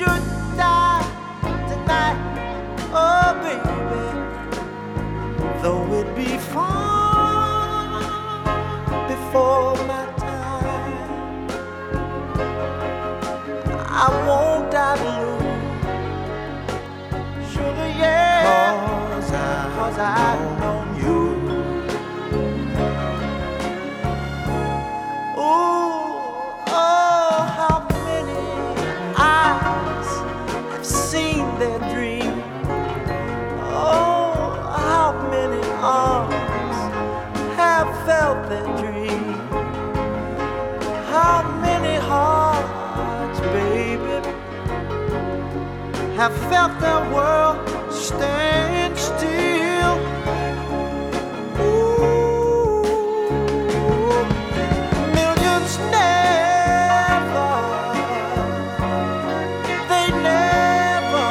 should die tonight, oh baby, though it be far before my time, I won't die blue, sugar, yeah, cause I've known you. Ooh, oh, how many eyes have seen their dream. Oh, how many arms have felt their dream. How many hearts, baby, have felt their world stand still. Ooh, millions never, they never,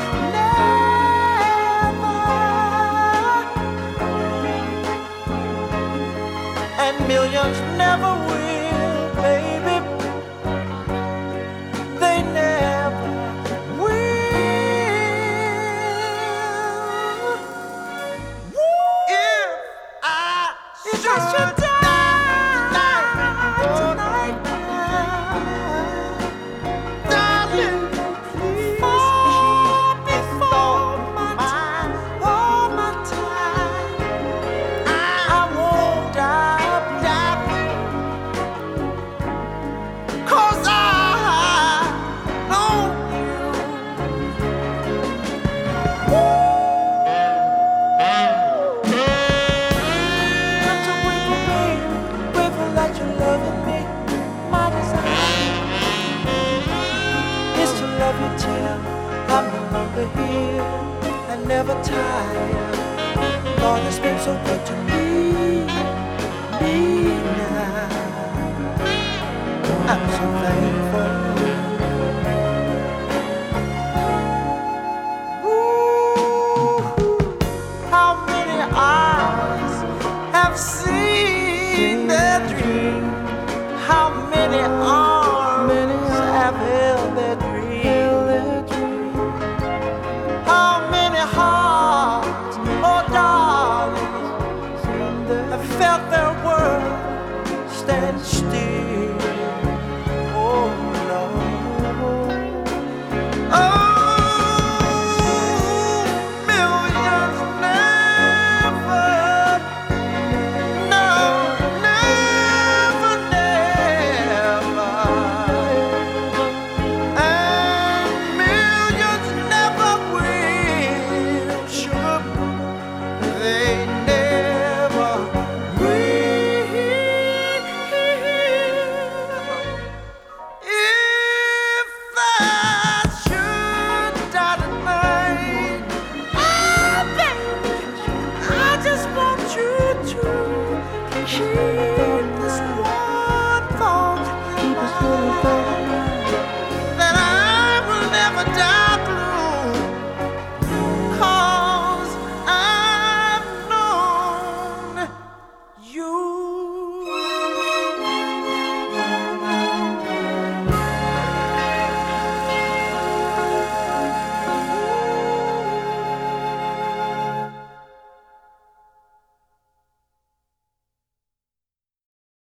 never, and millions never will, baby. They never will. If I should die tonight, darling, please keep before my time, all my time. I won't die, cause I know you. I'm so grateful, baby, grateful that you're loving me. My desire is to love you till I'm no longer here and never tired. Lord, it's been so good to me now. I'm so thankful.